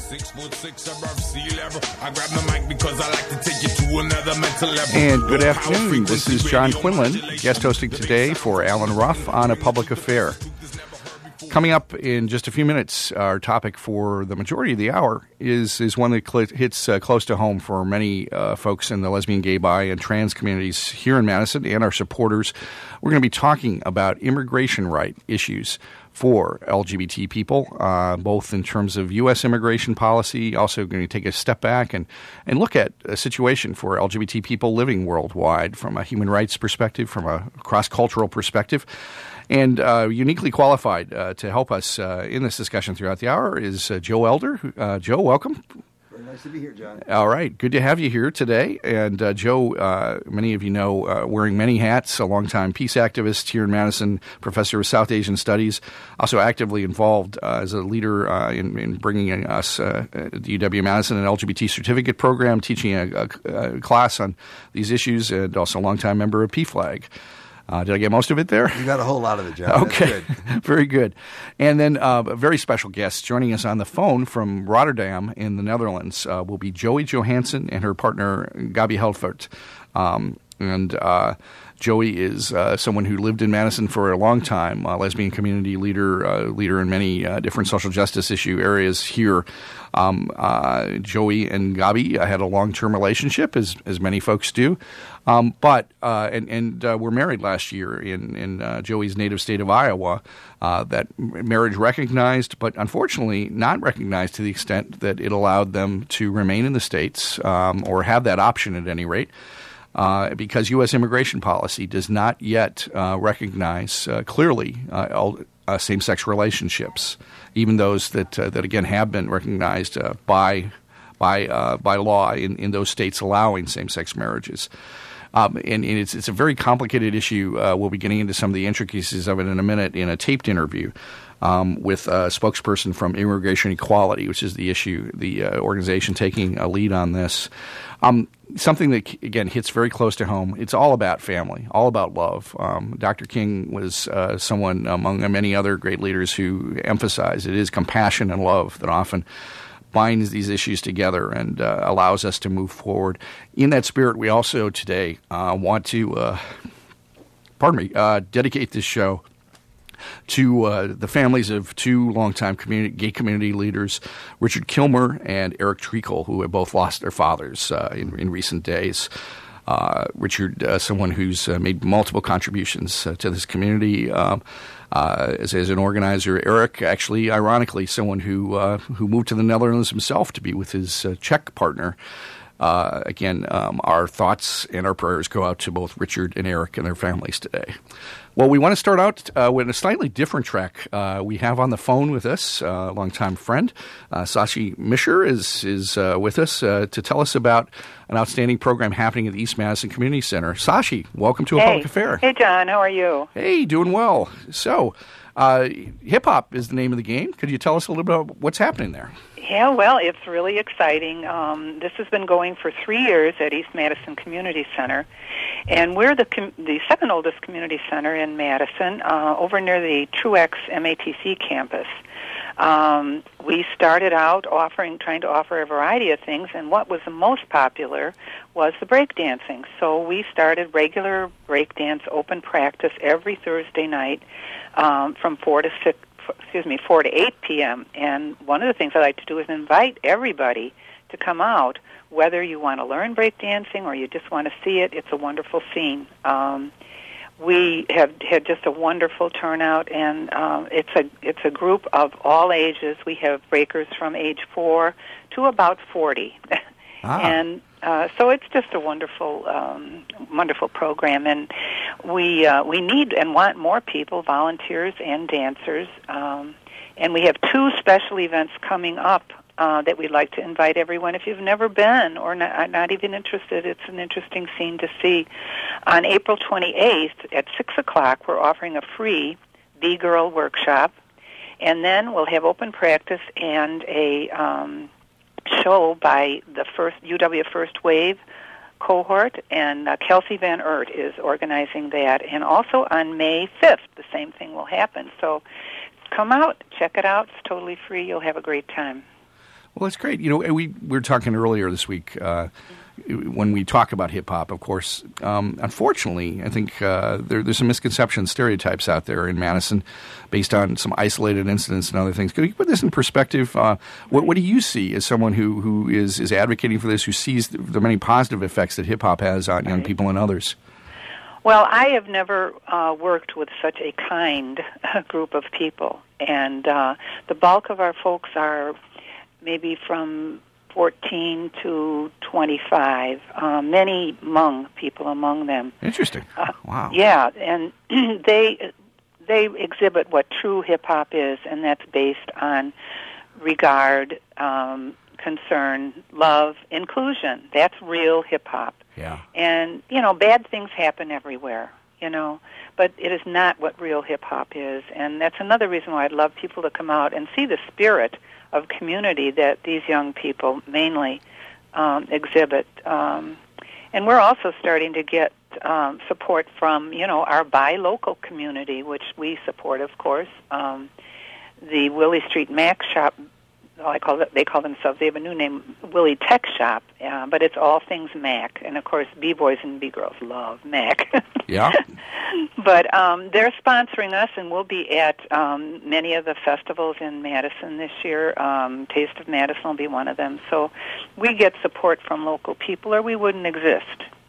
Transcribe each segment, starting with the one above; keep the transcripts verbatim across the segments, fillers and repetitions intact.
Six foot six above sea level. I grab the mic because I like to take you to another mental level. And good afternoon. This is John Quinlan, guest hosting today for Alan Ruff on A Public Affair. Coming up in just a few minutes, our topic for the majority of the hour is is one that cl- hits uh, close to home for many uh, folks in the lesbian, gay, bi, and trans communities here in Madison and our supporters. We're going to be talking about immigration right issues for L G B T people, uh, both in terms of U S immigration policy, also going to take a step back and, and look at a situation for L G B T people living worldwide from a human rights perspective, from a cross-cultural perspective. And uh, uniquely qualified uh, to help us uh, in this discussion throughout the hour is uh, Joe Elder. Uh, Joe, welcome. Very nice to be here, John. All right. Good to have you here today. And uh, Joe, uh, many of you know, uh, wearing many hats, a longtime peace activist here in Madison, professor of South Asian Studies, also actively involved uh, as a leader uh, in, in bringing us uh, the U W-Madison an L G B T certificate program, teaching a, a, a class on these issues, and also a longtime member of P FLAG. Uh, did I get most of it there? You got a whole lot of it, John. Okay, good. Very good. And then uh, a very special guest joining us on the phone from Rotterdam in the Netherlands uh, will be Joey Johansson and her partner, Gabi Helfert. Um, and uh, Joey is uh, someone who lived in Madison for a long time, a lesbian community leader, uh, leader in many uh, different social justice issue areas here. Um, uh, Joey and Gabi uh, had a long-term relationship, as as many folks do, um, but uh, and and uh, were married last year in in uh, Joey's native state of Iowa. Uh, that marriage recognized, but unfortunately not recognized to the extent that it allowed them to remain in the States um, or have that option at any rate. Uh, because U S immigration policy does not yet uh, recognize uh, clearly uh, all, uh, same-sex relationships, even those that uh, that again have been recognized uh, by by uh, by law in, in those states allowing same-sex marriages. Um, and, and it's it's a very complicated issue. Uh, we'll be getting into some of the intricacies of it in a minute in a taped interview um, with a spokesperson from Immigration Equality, which is the issue, the uh, organization taking a lead on this. Um, something that, again, hits very close to home. It's all about family, all about love. Um, Doctor King was uh, someone among many other great leaders who emphasized it is compassion and love that often binds these issues together and uh, allows us to move forward. In that spirit, we also today uh, want to, uh, pardon me, uh, dedicate this show to uh, the families of two longtime community, gay community leaders, Richard Kilmer and Eric Treacle, who have both lost their fathers uh, in, in recent days. Uh, Richard, uh, someone who's uh, made multiple contributions uh, to this community um, uh, as, as an organizer. Eric, actually, ironically, someone who uh, who moved to the Netherlands himself to be with his uh, Czech partner. Uh, again, um, our thoughts and our prayers go out to both Richard and Eric and their families today. Well, we want to start out uh, with a slightly different track. Uh, we have on the phone with us uh, a longtime friend, uh, Sashi Misher, is is uh, with us uh, to tell us about an outstanding program happening at the East Madison Community Center. Sashi, welcome to A hey. Public Affair. Hey, John. How are you? Hey, doing well. So, uh, hip-hop is the name of the game. Could you tell us a little bit about what's happening there? Yeah, well, it's really exciting. Um, this has been going for three years at East Madison Community Center, and we're the com- the second oldest community center in Madison, uh, over near the Truex M A T C campus. Um, we started out offering, trying to offer a variety of things, and what was the most popular was the breakdancing. So we started regular breakdance open practice every Thursday night um, from four to six. excuse me, four to eight p.m. And one of the things I like to do is invite everybody to come out, whether you want to learn breakdancing or you just want to see it. It's a wonderful scene. Um, we have had just a wonderful turnout, and um, it's a it's a group of all ages. We have breakers from age four to about forty. Ah. And uh, so it's just a wonderful, um, wonderful program, and we uh, we need and want more people, volunteers and dancers, um, and we have two special events coming up uh, that we'd like to invite everyone. If you've never been or not, not even interested, it's an interesting scene to see. On April twenty-eighth at six o'clock, we're offering a free B-Girl workshop, and then we'll have open practice and a Um, show by the first U W First Wave cohort, and uh, Kelsey Van Ert is organizing that. And also on May fifth, the same thing will happen. So come out, check it out. It's totally free. You'll have a great time. Well, that's great. You know, we, we were talking earlier this week uh, when we talk about hip-hop, of course. Um, unfortunately, I think uh, there, there's some misconceptions, stereotypes out there in Madison based on some isolated incidents and other things. Could you put this in perspective? Uh, what, what do you see as someone who, who is, is advocating for this, who sees the, the many positive effects that hip-hop has on young people and others? Well, I have never uh, worked with such a kind group of people, and uh, the bulk of our folks are maybe from fourteen to twenty-five, uh, many Hmong people among them. Interesting. Uh, wow. Yeah, and they they exhibit what true hip-hop is, and that's based on regard, um, concern, love, inclusion. That's real hip-hop. Yeah. And, you know, bad things happen everywhere, you know, but it is not what real hip-hop is. And that's another reason why I'd love people to come out and see the spirit of community that these young people mainly um, exhibit. Um, and we're also starting to get um, support from, you know, our buy local community, which we support, of course. Um, the Willie Street Mac Shop, I call it, they call themselves, they have a new name, Willie Tech Shop, uh, but it's all things Mac. And, of course, B-boys and B-girls love Mac. Yeah. But um, they're sponsoring us, and we'll be at um, many of the festivals in Madison this year. Um, Taste of Madison will be one of them. So we get support from local people, or we wouldn't exist.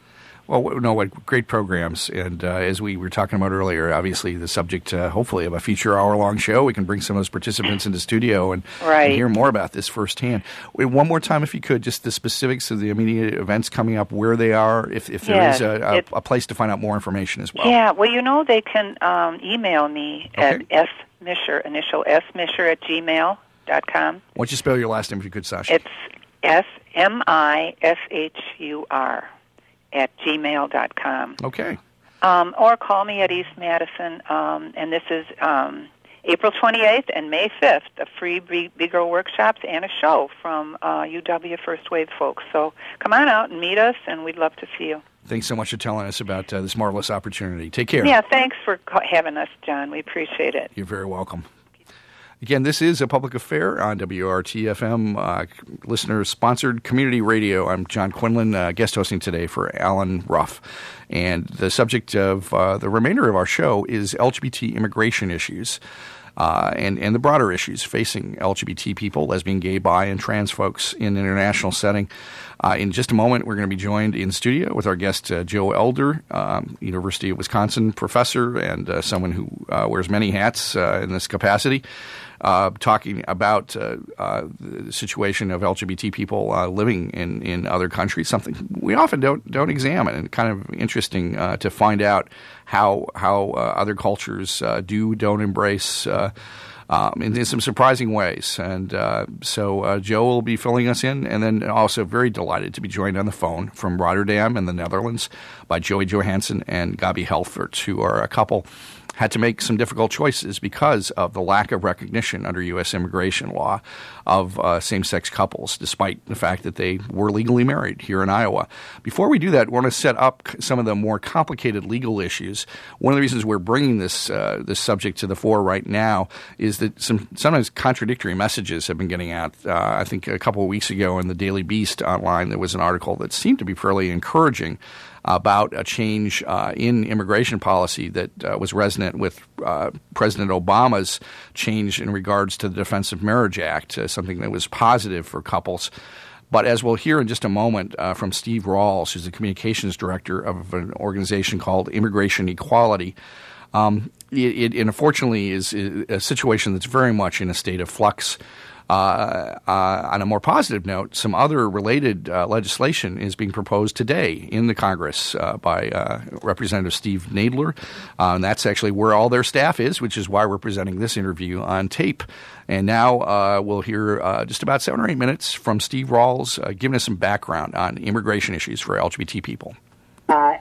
Well, no, what great programs. And uh, as we were talking about earlier, obviously the subject, uh, hopefully, of a future hour-long show. We can bring some of those participants into studio and, right. and hear more about this firsthand. Wait, one more time, if you could, just the specifics of the immediate events coming up, where they are, if, if there yes, is a, a, a place to find out more information as well. Yeah, well, you know, they can um, email me okay. at smisher, initial smisher at gmail dot com. Why don't you spell your last name if you could, Sasha? It's S M I S H U R. at gmail dot com. Okay. Um, or call me at East Madison, um, and this is um, April twenty-eighth and May fifth, a free B-Girl workshops and a show from uh, U W First Wave folks. So come on out and meet us, and we'd love to see you. Thanks so much for telling us about uh, this marvelous opportunity. Take care. Yeah, thanks for having us, John. We appreciate it. You're very welcome. Again, this is A Public Affair on W R T F M, uh, listener-sponsored community radio. I'm John Quinlan, uh, guest hosting today for Alan Ruff. And the subject of uh, the remainder of our show is L G B T immigration issues uh, and, and the broader issues facing L G B T people, lesbian, gay, bi, and trans folks in an international setting. Uh, in just a moment, we're going to be joined in studio with our guest, uh, Joe Elder, um, University of Wisconsin professor and uh, someone who uh, wears many hats uh, in this capacity. Uh, talking about uh, uh, the situation of L G B T people uh, living in, in other countries, something we often don't don't examine, and kind of interesting uh, to find out how how uh, other cultures uh, do don't embrace uh, um, in, in some surprising ways. And uh, so uh, Joe will be filling us in, and then also very delighted to be joined on the phone from Rotterdam in the Netherlands by Joey Johansson and Gabi Helfert, who are a couple had to make some difficult choices because of the lack of recognition under U S immigration law of uh, same-sex couples, despite the fact that they were legally married here in Iowa. Before we do that, we want to set up some of the more complicated legal issues. One of the reasons we're bringing this uh, this subject to the fore right now is that some sometimes contradictory messages have been getting out. Uh, I think a couple of weeks ago in the Daily Beast online, there was an article that seemed to be fairly encouraging about a change uh, in immigration policy that uh, was resonant with uh, President Obama's change in regards to the Defense of Marriage Act, uh, something that was positive for couples. But as we'll hear in just a moment uh, from Steve Rawls, who's the communications director of an organization called Immigration Equality, um, it, it unfortunately is a situation that's very much in a state of flux. Uh, uh, on a more positive note, some other related uh, legislation is being proposed today in the Congress uh, by uh, Representative Steve Nadler. Uh, and that's actually where all their staff is, which is why we're presenting this interview on tape. And now uh, we'll hear uh, just about seven or eight minutes from Steve Rawls uh, giving us some background on immigration issues for L G B T people. Uh,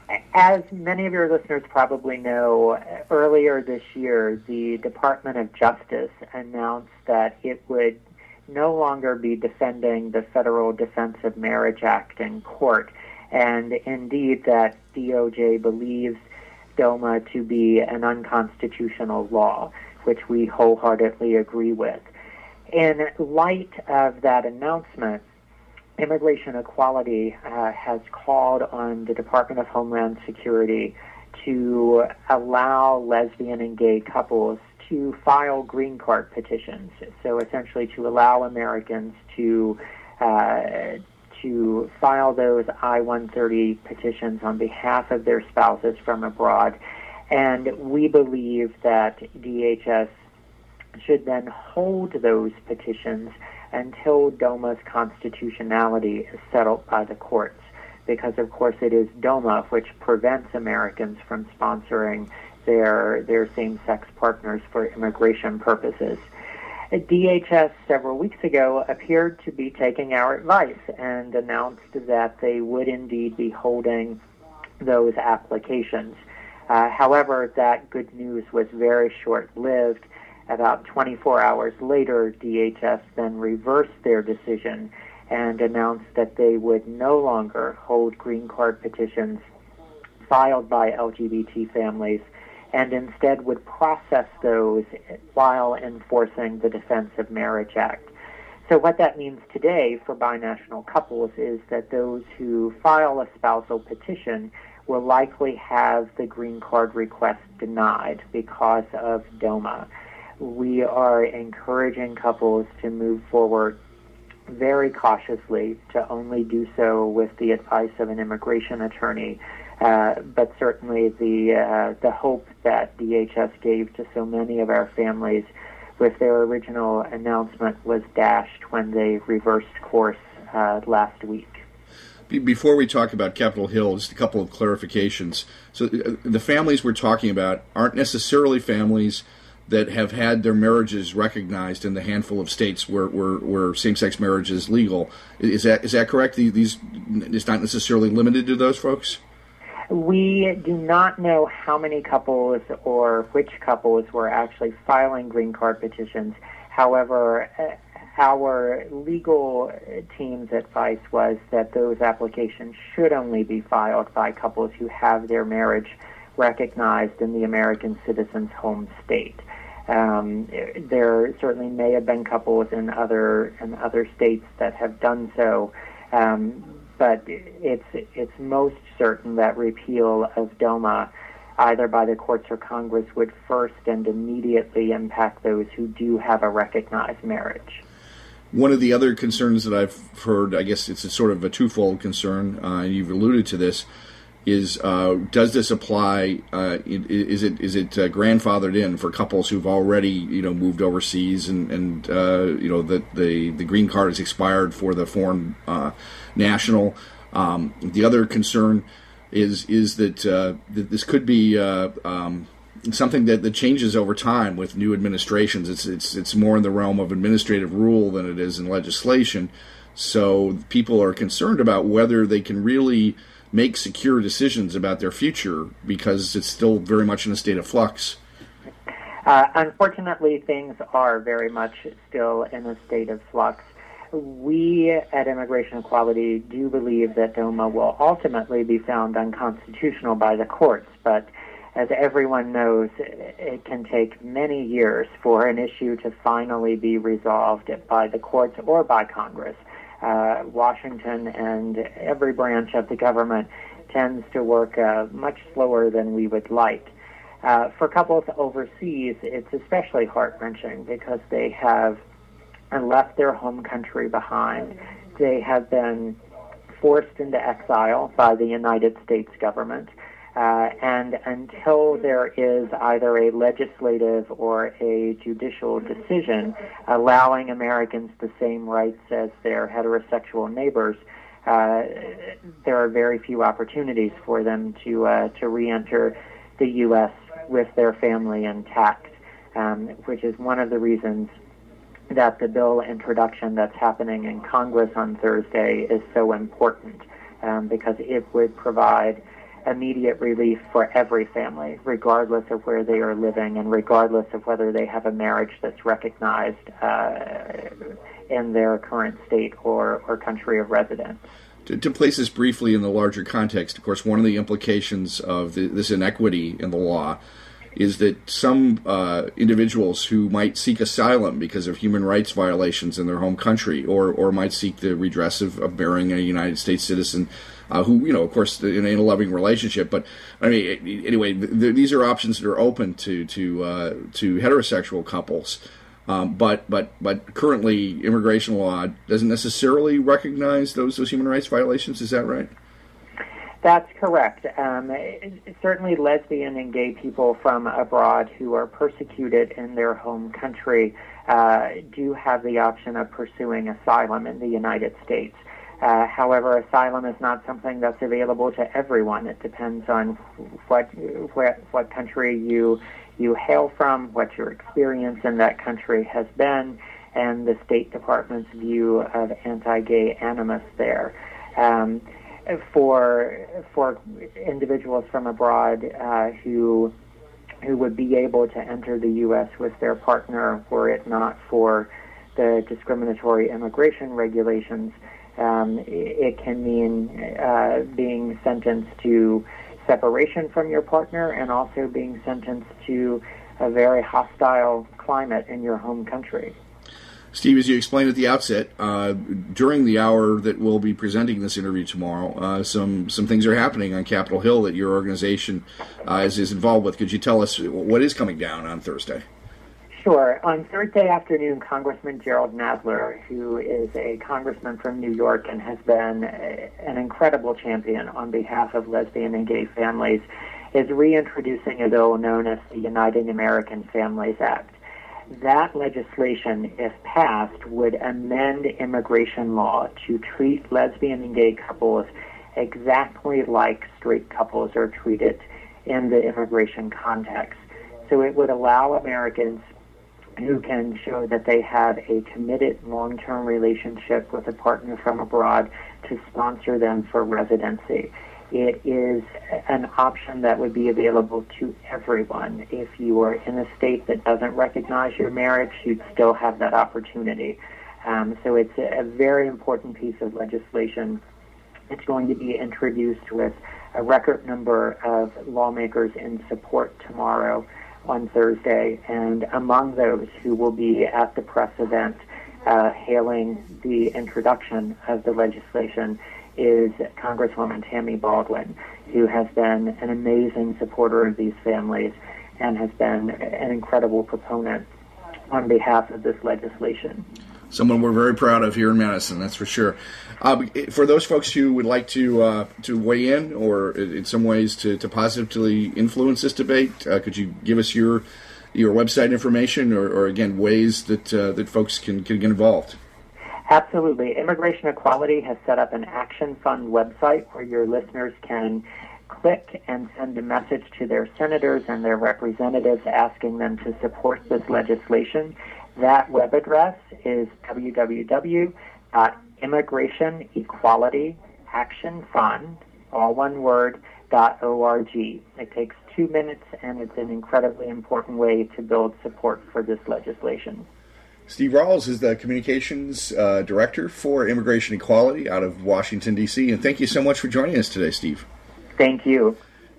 as many of your listeners probably know, earlier this year, the Department of Justice announced that it would no longer be defending the Federal Defense of Marriage Act in court, and indeed that D O J believes DOMA to be an unconstitutional law, which we wholeheartedly agree with. In light of that announcement, Immigration Equality uh, has called on the Department of Homeland Security to allow lesbian and gay couples to file green card petitions. So essentially to allow Americans to uh, to file those I one thirty petitions on behalf of their spouses from abroad. And we believe that D H S should then hold those petitions until DOMA's constitutionality is settled by the courts, because of course it is DOMA which prevents Americans from sponsoring their their same-sex partners for immigration purposes. D H S several weeks ago appeared to be taking our advice and announced that they would indeed be holding those applications. Uh, however, that good news was very short-lived. About twenty-four hours later, D H S then reversed their decision and announced that they would no longer hold green card petitions filed by L G B T families, and instead would process those while enforcing the Defense of Marriage Act. So what that means today for binational couples is that those who file a spousal petition will likely have the green card request denied because of DOMA. We are encouraging couples to move forward very cautiously, to only do so with the advice of an immigration attorney. Uh, but certainly the uh, the hope that D H S gave to so many of our families with their original announcement was dashed when they reversed course uh, last week. Before we talk about Capitol Hill, just a couple of clarifications. So uh, the families we're talking about aren't necessarily families that have had their marriages recognized in the handful of states where, where, where same-sex marriage is legal. Is that is that correct? These it's not necessarily limited to those folks? We do not know how many couples or which couples were actually filing green card petitions. However, our legal team's advice was that those applications should only be filed by couples who have their marriage recognized in the American citizen's home state. Um, there certainly may have been couples in other in other states that have done so, um, but it's it's most certain that repeal of DOMA, either by the courts or Congress, would first and immediately impact those who do have a recognized marriage. One of the other concerns that I've heard, I guess it's a sort of a twofold concern, uh, and you've alluded to this, is uh, does this apply? Uh, is it is it uh, grandfathered in for couples who've already you know moved overseas and and uh, you know that the the green card is expired for the foreign uh, national? Um, the other concern is is that, uh, that this could be uh, um, something that, that changes over time with new administrations. It's it's it's more in the realm of administrative rule than it is in legislation. So people are concerned about whether they can really make secure decisions about their future because it's still very much in a state of flux. Uh, unfortunately, things are very much still in a state of flux. We at Immigration Equality do believe that DOMA will ultimately be found unconstitutional by the courts, but as everyone knows, it can take many years for an issue to finally be resolved by the courts or by Congress. Uh, Washington and every branch of the government tends to work uh, much slower than we would like. Uh, for couples overseas, it's especially heart-wrenching because they have left their home country behind. They have been forced into exile by the United States government. Uh, and until there is either a legislative or a judicial decision allowing Americans the same rights as their heterosexual neighbors, uh, there are very few opportunities for them to uh, to re-enter the U S with their family intact, um, which is one of the reasons that the bill introduction that's happening in Congress on Thursday is so important, um, because it would provide immediate relief for every family, regardless of where they are living and regardless of whether they have a marriage that's recognized uh, in their current state or, or country of residence. To, to place this briefly in the larger context, of course, one of the implications of the, this inequity in the law is that some uh, individuals who might seek asylum because of human rights violations in their home country, or, or might seek the redress of, of bearing a United States citizen, uh, who, you know, of course, in, in a loving relationship. But I mean, anyway, th- these are options that are open to to uh, to heterosexual couples. Um, but but but currently, immigration law doesn't necessarily recognize those those human rights violations. Is that right? That's correct. Um, certainly, lesbian and gay people from abroad who are persecuted in their home country uh, do have the option of pursuing asylum in the United States. Uh, however, asylum is not something that's available to everyone. It depends on what what, what country you you hail from, what your experience in that country has been, and the State Department's view of anti-gay animus there. Um, for for individuals from abroad uh, who who would be able to enter the U S with their partner were it not for the discriminatory immigration regulations, um, it can mean uh, being sentenced to separation from your partner and also being sentenced to a very hostile climate in your home country. Steve, as you explained at the outset, uh, during the hour that we'll be presenting this interview tomorrow, uh, some some things are happening on Capitol Hill that your organization uh, is, is involved with. Could you tell us what is coming down on Thursday? Sure. On Thursday afternoon, Congressman Gerald Nadler, who is a congressman from New York and has been a, an incredible champion on behalf of lesbian and gay families, is reintroducing a bill known as the Uniting American Families Act. That legislation, if passed, would amend immigration law to treat lesbian and gay couples exactly like straight couples are treated in the immigration context. So it would allow Americans who can show that they have a committed long-term relationship with a partner from abroad to sponsor them for residency. It is an option that would be available to everyone. If you are in a state that doesn't recognize your marriage, you'd still have that opportunity. Um, so it's a, a very important piece of legislation. It's going to be introduced with a record number of lawmakers in support tomorrow on Thursday, and among those who will be at the press event uh, hailing the introduction of the legislation is Congresswoman Tammy Baldwin, who has been an amazing supporter of these families and has been an incredible proponent on behalf of this legislation. Someone we're very proud of here in Madison, that's for sure. Uh, for those folks who would like to uh, to weigh in or in some ways to, to positively influence this debate, uh, could you give us your your website information or, or again, ways that uh, that folks can, can get involved? Absolutely. Immigration Equality has set up an Action Fund website where your listeners can click and send a message to their senators and their representatives asking them to support this legislation. That web address is w w w dot immigration equality action fund, all one word, dot org. It takes two minutes, and it's an incredibly important way to build support for this legislation. Steve Rawls is the Communications uh, Director for Immigration Equality out of Washington, D C, and thank you so much for joining us today, Steve. Thank you.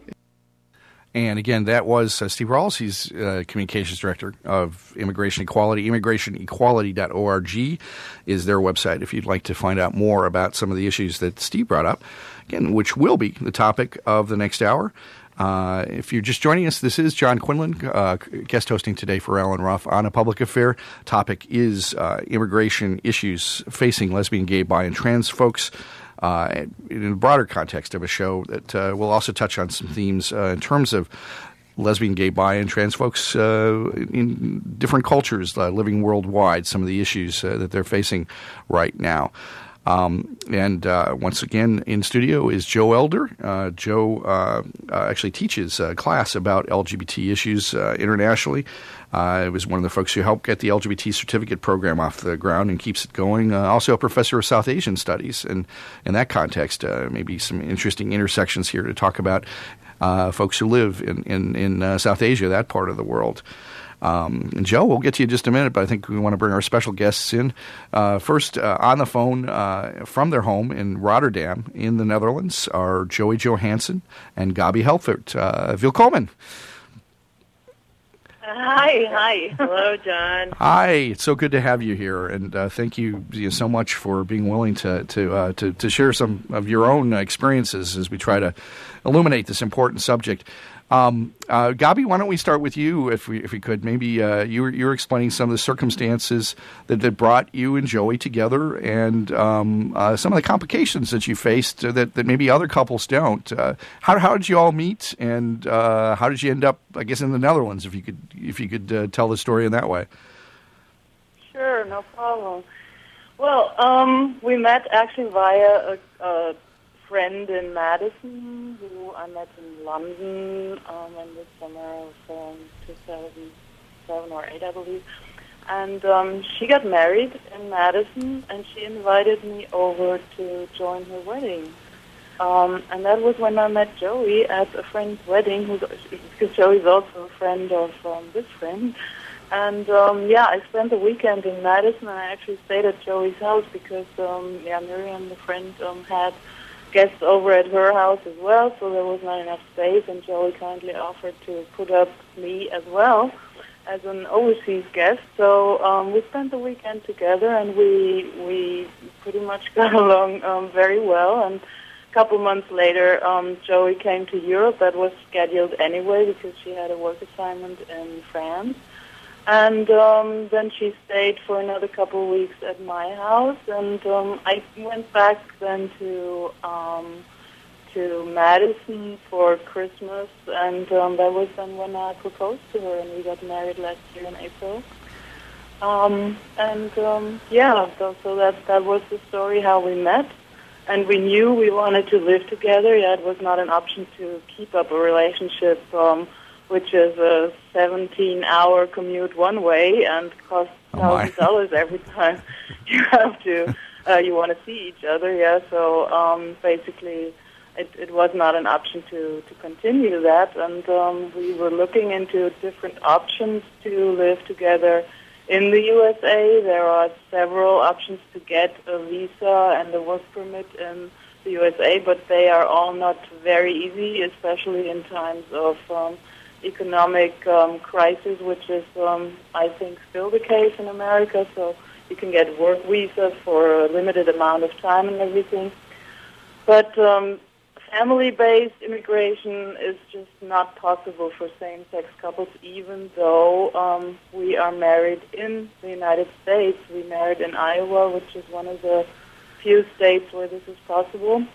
And again, that was uh, Steve Rawls. He's uh, Communications Director of Immigration Equality. immigration equality dot org is their website if you'd like to find out more about some of the issues that Steve brought up, again, which will be the topic of the next hour. Uh, if you're just joining us, this is John Quinlan, uh, guest hosting today for Alan Ruff on A Public Affair. Topic is uh, immigration issues facing lesbian, gay, bi, and trans folks. Uh, in a broader context of a show that uh, will also touch on some themes uh, in terms of lesbian, gay, bi, and trans folks uh, in different cultures uh, living worldwide, some of the issues uh, that they're facing right now. Um, and uh, once again in studio is Joe Elder. Uh, Joe uh, uh, actually teaches a class about L G B T issues uh, internationally. Uh, it was one of the folks who helped get the L G B T certificate program off the ground and keeps it going. Uh, also a professor of South Asian studies. And in that context, uh, maybe some interesting intersections here to talk about uh, folks who live in, in, in uh, South Asia, that part of the world. Um, and Joe, we'll get to you in just a minute, but I think we want to bring our special guests in. Uh, first, uh, on the phone uh, from their home in Rotterdam in the Netherlands are Joey Johansson and Gabi Helfert. Uh, Willkommen. Hi, hi. Hello, John. Hi, it's so good to have you here, and uh, thank you, you know, so much for being willing to to, uh, to to share some of your own experiences as we try to illuminate this important subject. Um, uh, Gabi, why don't we start with you, if we if we could? Maybe uh, you were you were explaining some of the circumstances that, that brought you and Joey together, and um, uh, some of the complications that you faced that, that maybe other couples don't. Uh, how how did you all meet, and uh, how did you end up, I guess, in the Netherlands? If you could if you could uh, tell the story in that way. Sure, no problem. Well, um, we met actually via a, a friend in Madison who I met in London um, in the summer of um, two thousand seven or eight, I believe. And um, she got married in Madison, and she invited me over to join her wedding. Um, and that was when I met Joey at a friend's wedding, who's, because Joey's also a friend of um, this friend. And, um, yeah, I spent the weekend in Madison, and I actually stayed at Joey's house because, um, yeah, Miriam, the friend, um, had guests over at her house as well, so there was not enough space, and Joey kindly offered to put up me as well as an overseas guest. So um, we spent the weekend together, and we we pretty much got along um, very well. And a couple months later, um, Joey came to Europe. That was scheduled anyway because she had a work assignment in France. And um, then she stayed for another couple of weeks at my house, and um, I went back then to um, to Madison for Christmas, and um, that was then when I proposed to her, and we got married last year in April. Um, and um, yeah, so, so that that was the story how we met, and we knew we wanted to live together. Yeah, it was not an option to keep up a relationship. Um, which is a seventeen-hour commute one way and costs Oh, one my. thousand dollars every time you have to, uh, you want to see each other, yeah. So um, basically it, it was not an option to, to continue that, and um, we were looking into different options to live together in the U S A. There are several options to get a visa and a work permit in the U S A, but they are all not very easy, especially in times of um, economic um, crisis, which is, um, I think, still the case in America. So you can get work visas for a limited amount of time and everything. But um, family-based immigration is just not possible for same-sex couples, even though um, we are married in the United States. We married in Iowa, which is one of the few states where this is possible.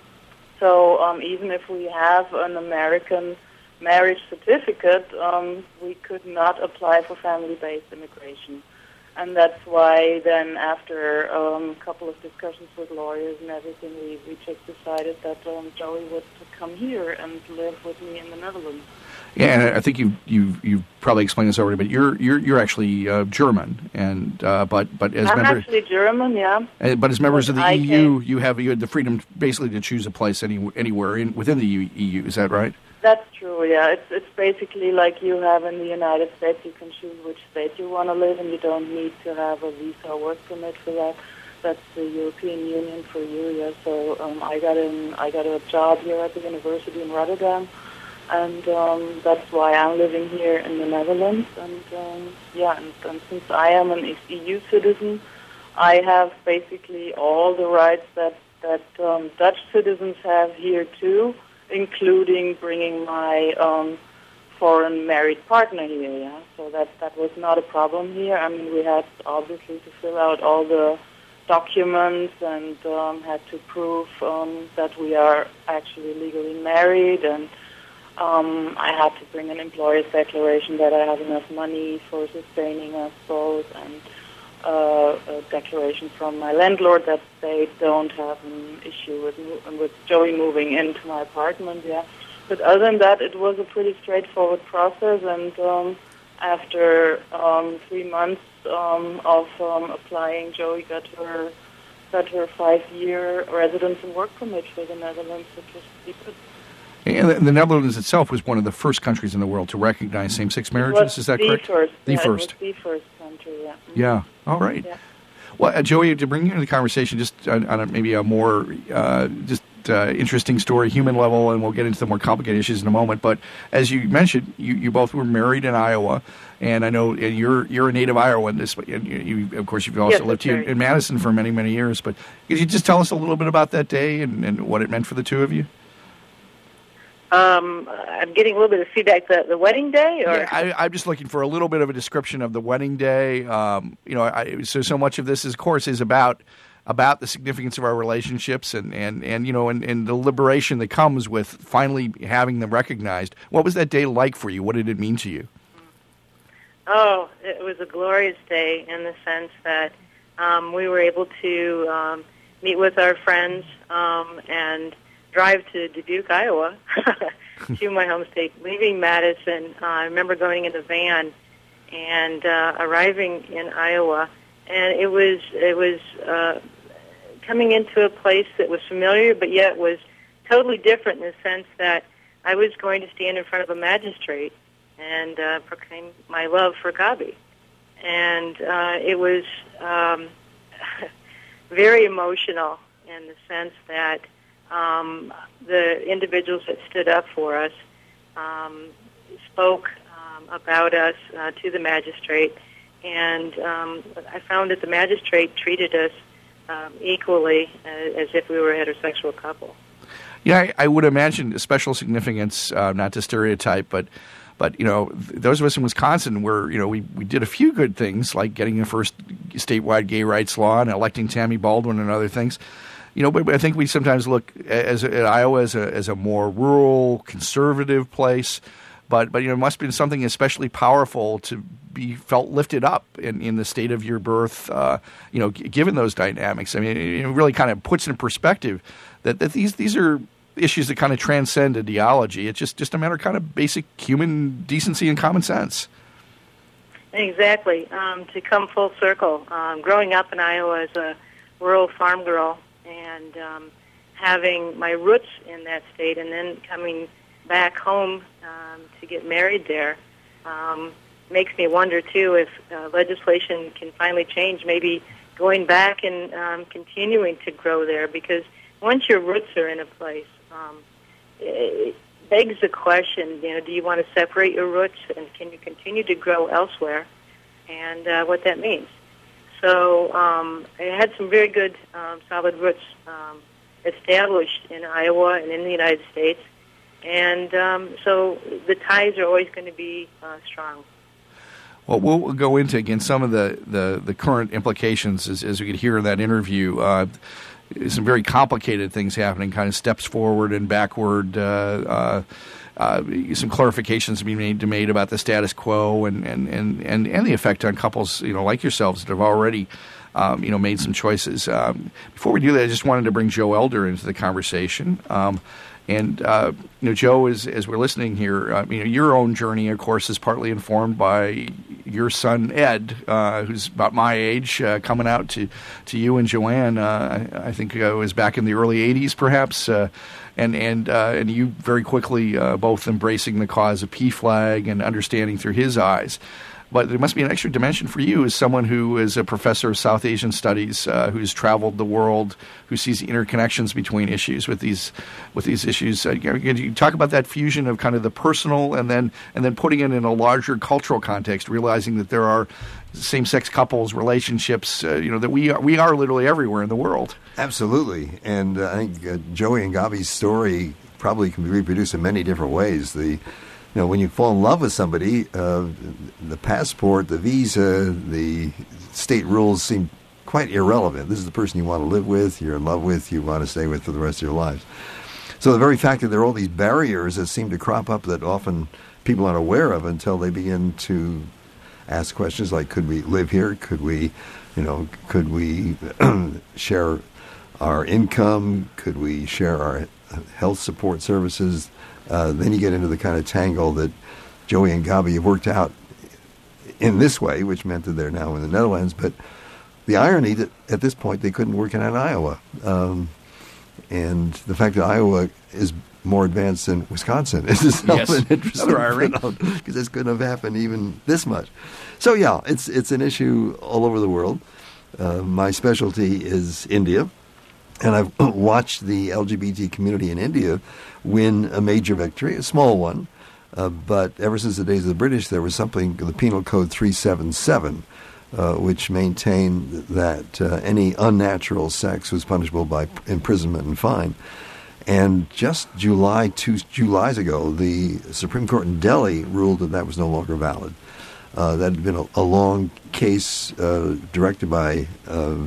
So um, even if we have an American marriage certificate, um, we could not apply for family-based immigration. And that's why then after um, a couple of discussions with lawyers and everything, we, we just decided that um, Joey would come here and live with me in the Netherlands. Yeah, and I think you you you probably explained this already, but you're you're you're actually uh, German, and uh, but but as I'm member, actually German, yeah. uh, but as members of the I E U, came. you have you had the freedom basically to choose a place any, anywhere in, within the E U. Is that right? That's true, yeah. It's it's basically like you have in the United States. You can choose which state you want to live in. You don't need to have a visa or work permit for that. That's the European Union for you, yeah. So um, I got in, I got a job here at the university in Rotterdam, and um, that's why I'm living here in the Netherlands. And um, yeah, and, and since I am an E U citizen, I have basically all the rights that that um, Dutch citizens have here too, including bringing my um, foreign married partner here. Yeah, so that that was not a problem here. I mean, we had obviously to fill out all the documents and um, had to prove um, that we are actually legally married, and um, I had to bring an employer's declaration that I have enough money for sustaining us both, and uh, a declaration from my landlord that they don't have an issue with with Joey moving into my apartment. Yeah, but other than that, it was a pretty straightforward process, and um, after um, three months um, of um, applying, Joey got her got her five-year residence and work permit for the Netherlands, which was pretty good. And the, the Netherlands itself was one of the first countries in the world to recognize same-sex marriages. Is that the correct? First, the yeah, first. It was the first country. Yeah. Mhm. Yeah. All right. Yeah. Well, uh, Joey, to bring you into the conversation, just on, on a, maybe a more uh, just uh, interesting story, human level, and we'll get into the more complicated issues in a moment. But as you mentioned, you, you both were married in Iowa, and I know you're you're a native Iowan. This, and you, you, of course, you've also Yes, lived here right. in Madison for many, many years. But could you just tell us a little bit about that day and, and what it meant for the two of you? Um, I'm getting a little bit of feedback. The, the wedding day? Or? Yeah, I, I'm just looking for a little bit of a description of the wedding day. Um, you know, I, so so much of this, is, of course, is about about the significance of our relationships and, and, and you know, and, and the liberation that comes with finally having them recognized. What was that day like for you? What did it mean to you? Oh, it was a glorious day in the sense that um, we were able to um, meet with our friends um, and drive to Dubuque, Iowa, to my home state, leaving Madison. Uh, I remember going in the van and uh, arriving in Iowa, and it was it was uh, coming into a place that was familiar, but yet was totally different in the sense that I was going to stand in front of a magistrate and uh, proclaim my love for Gabi, and uh, it was um, very emotional in the sense that um, the individuals that stood up for us um, spoke um, about us uh, to the magistrate, and um, I found that the magistrate treated us um, equally uh, as if we were a heterosexual couple. Yeah, I, I would imagine a special significance, uh, not to stereotype, but But, you know, th- those of us in Wisconsin were, you know, we, we did a few good things, like getting the first statewide gay rights law and electing Tammy Baldwin and other things. You know, but, but I think we sometimes look as at Iowa as a, as a more rural, conservative place. But, but you know, it must have been something especially powerful to be felt lifted up in, in the state of your birth, uh, you know, g- given those dynamics. I mean, it, it really kind of puts in perspective that, that these these are issues that kind of transcend ideology. It's just, just a matter of kind of basic human decency and common sense. Exactly. Um, to come full circle, um, growing up in Iowa as a rural farm girl and um, having my roots in that state and then coming back home um, to get married there um, makes me wonder, too, if uh, legislation can finally change, maybe going back and um, continuing to grow there, because once your roots are in a place, um, it begs the question, you know, do you want to separate your roots and can you continue to grow elsewhere, and uh, what that means. So um, I had some very good, um, solid roots um, established in Iowa and in the United States, and um, so the ties are always going to be uh, strong. Well, we'll go into, again, some of the, the, the current implications as, as we could hear in that interview. Uh, some very complicated things happening, kind of steps forward and backward, uh, uh, uh, some clarifications to be made, to made about the status quo and, and, and, and, and the effect on couples, you know, like yourselves that have already um, you know, made some choices. Um, before we do that, I just wanted to bring Joe Elder into the conversation. Um, And, uh, you know, Joe, as, as we're listening here, uh, you know, your own journey, of course, is partly informed by your son, Ed, uh, who's about my age, uh, coming out to, to you and Joanne, uh, I, I think uh, it was back in the early eighties, perhaps, uh, and and uh, and you very quickly uh, both embracing the cause of P FLAG and understanding through his eyes. But there must be an extra dimension for you as someone who is a professor of South Asian studies, uh, who's traveled the world, who sees the interconnections between issues with these with these issues. Uh, can you talk about that fusion of kind of the personal and then and then putting it in a larger cultural context, realizing that there are same-sex couples, relationships, uh, you know, that we are, we are literally everywhere in the world. Absolutely. And uh, I think uh, Joey and Gabi's story probably can be reproduced in many different ways. The You know, when you fall in love with somebody, uh, the passport, the visa, the state rules seem quite irrelevant. This is the person you want to live with, you're in love with, you want to stay with for the rest of your lives. So the very fact that there are all these barriers that seem to crop up that often people aren't aware of until they begin to ask questions like, could we live here? Could we, you know, could we share our income? Could we share our health support services? Uh, then you get into the kind of tangle that Joey and Gabi have worked out in this way, which meant that they're now in the Netherlands. But the irony that at this point they couldn't work it out in Iowa. Um, and the fact that Iowa is more advanced than Wisconsin is itself Yes. an interesting Another irony. because this couldn't have happened even this much. So, yeah, it's, it's an issue all over the world. Uh, my specialty is India. And I've watched the L G B T community in India win a major victory, a small one. Uh, but ever since the days of the British, there was something, the Penal Code three seventy-seven, uh, which maintained that uh, any unnatural sex was punishable by imprisonment and fine. And just July, two Julys ago, the Supreme Court in Delhi ruled that that was no longer valid. Uh, that had been a, a long case uh, directed by a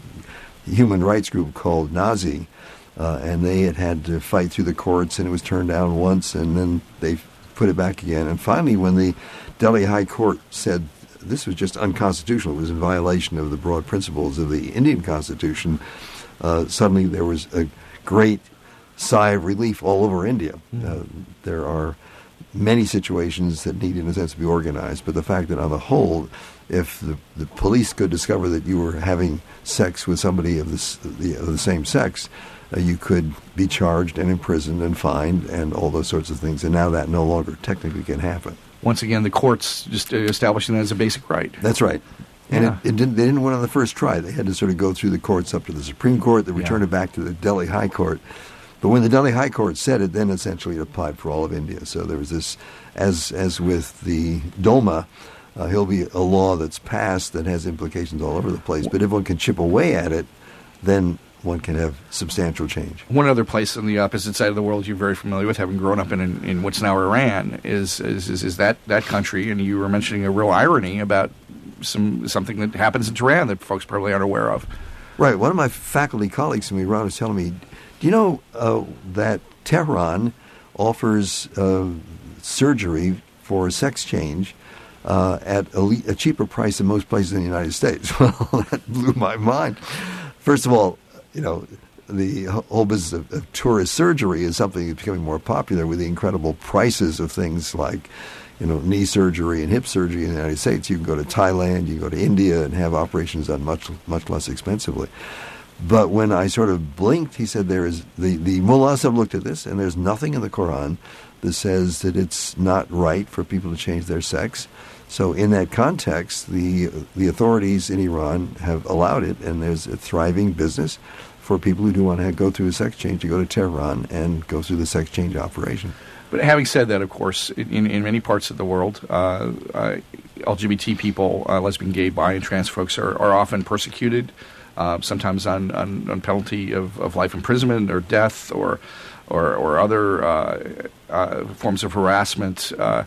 human rights group called Nazi, uh, and they had had to fight through the courts, and it was turned down once, and then they put it back again. And finally, when the Delhi High Court said this was just unconstitutional, it was in violation of the broad principles of the Indian Constitution, uh, suddenly there was a great sigh of relief all over India. Mm-hmm. Uh, there are many situations that need, in a sense, to be organized, but the fact that on the whole, if the, the police could discover that you were having sex with somebody of, this, the, of the same sex, uh, you could be charged and imprisoned and fined and all those sorts of things, and now that no longer technically can happen. Once again, the courts just establishing that as a basic right. That's right. And yeah. it, it didn't, they didn't win on the first try. They had to sort of go through the courts up to the Supreme Court. They returned yeah. it back to the Delhi High Court. But when the Delhi High Court said it, then essentially it applied for all of India. So there was this, as as with the DOMA, uh, he'll be a law that's passed that has implications all over the place. But if one can chip away at it, then one can have substantial change. One other place on the opposite side of the world you're very familiar with, having grown up in, in, in what's now Iran, is is, is is that that country. And you were mentioning a real irony about some something that happens in Tehran that folks probably aren't aware of. Right. One of my faculty colleagues from Iran was telling me, do you know uh, that Tehran offers uh, surgery for sex change uh, at a, le- a cheaper price than most places in the United States? Well, that blew my mind. First of all, you know, the whole business of, of tourist surgery is something that's becoming more popular with the incredible prices of things like, you know, knee surgery and hip surgery in the United States. You can go to Thailand, you can go to India and have operations done much, much less expensively. But when I sort of blinked, he said there is, the, the mullahs have looked at this, and there's nothing in the Quran that says that it's not right for people to change their sex. So in that context, the the authorities in Iran have allowed it, and there's a thriving business for people who do want to go through a sex change to go to Tehran and go through the sex change operation. But having said that, of course, in, in many parts of the world, uh, uh, L G B T people, uh, lesbian, gay, bi, and trans folks are, are often persecuted. Uh, sometimes on, on, on penalty of, of life imprisonment or death or or, or other uh, uh, forms of harassment. Uh,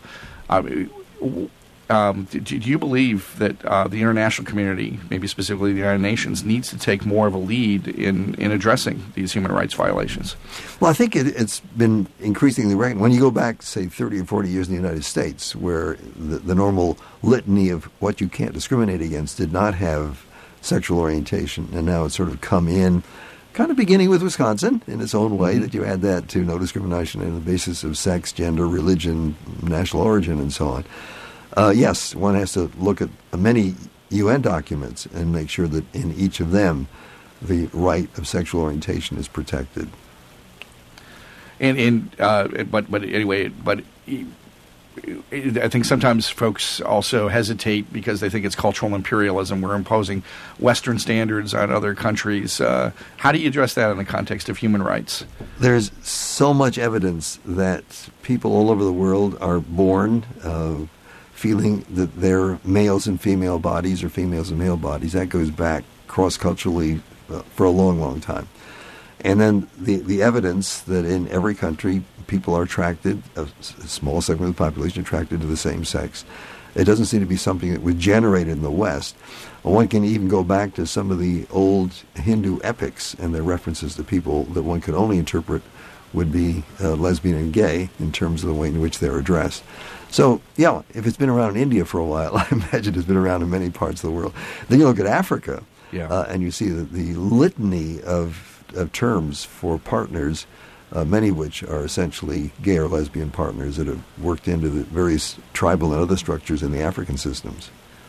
um, do, do you believe that uh, the international community, maybe specifically the United Nations, needs to take more of a lead in, in addressing these human rights violations? Well, I think it, it's been increasingly recognized. When you go back, say, thirty or forty years in the United States, where the, the normal litany of what you can't discriminate against did not have sexual orientation, and now it's sort of come in, kind of beginning with Wisconsin in its own way, mm-hmm. that you add that to no discrimination on the basis of sex, gender, religion, national origin, and so on. Uh, yes, one has to look at many U N documents and make sure that in each of them the right of sexual orientation is protected. And, and uh, but but anyway, but. I think sometimes folks also hesitate because they think it's cultural imperialism. We're imposing Western standards on other countries. Uh, how do you address that in the context of human rights? There's so much evidence that people all over the world are born uh, feeling that they're males and female bodies or females and male bodies. That goes back cross-culturally uh, for a long, long time. And then the, the evidence that in every country people are attracted, a small segment of the population attracted to the same sex. It doesn't seem to be something that was generated in the West. One can even go back to some of the old Hindu epics and their references to people that one could only interpret would be uh, lesbian and gay in terms of the way in which they're addressed. So, yeah, if it's been around in India for a while, I imagine it's been around in many parts of the world. Then you look at Africa, yeah. uh, and you see the, the litany of of terms for partners, uh, many of which are essentially gay or lesbian partners that have worked into the various tribal and other structures in the African systems.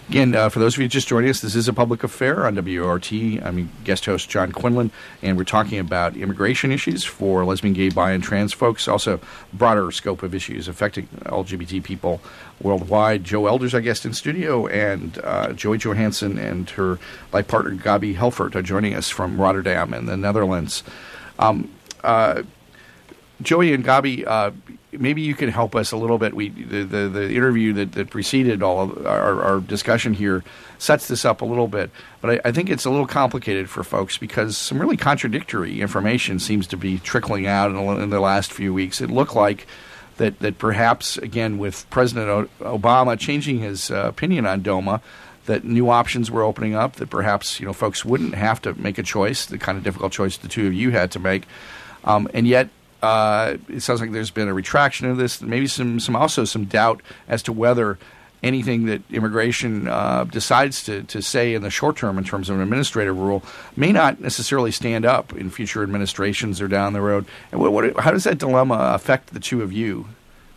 Again, uh, for those of you just joining us, this is a public affair on W O R T. I'm guest host John Quinlan, and we're talking about immigration issues for lesbian, gay, bi, and trans folks, also broader scope of issues affecting L G B T people worldwide. Joe Elder's our guest in studio, and uh, Joey Johansson and her life partner Gabi Helfert are joining us from Rotterdam in the Netherlands. Um, uh, Joey and Gabi, uh, maybe you can help us a little bit. We the the, the interview that, that preceded all of our, our discussion here sets this up a little bit, but I, I think it's a little complicated for folks because some really contradictory information seems to be trickling out in, in the last few weeks. It looked like that that perhaps, again, with President Obama changing his uh, opinion on DOMA, that new options were opening up, that perhaps, you know, folks wouldn't have to make a choice, the kind of difficult choice the two of you had to make, um, and yet. Uh, it sounds like there's been a retraction of this, maybe some, some also some doubt as to whether anything that immigration uh, decides to, to say in the short term in terms of an administrative rule may not necessarily stand up in future administrations or down the road. And what, what, how does that dilemma affect the two of you?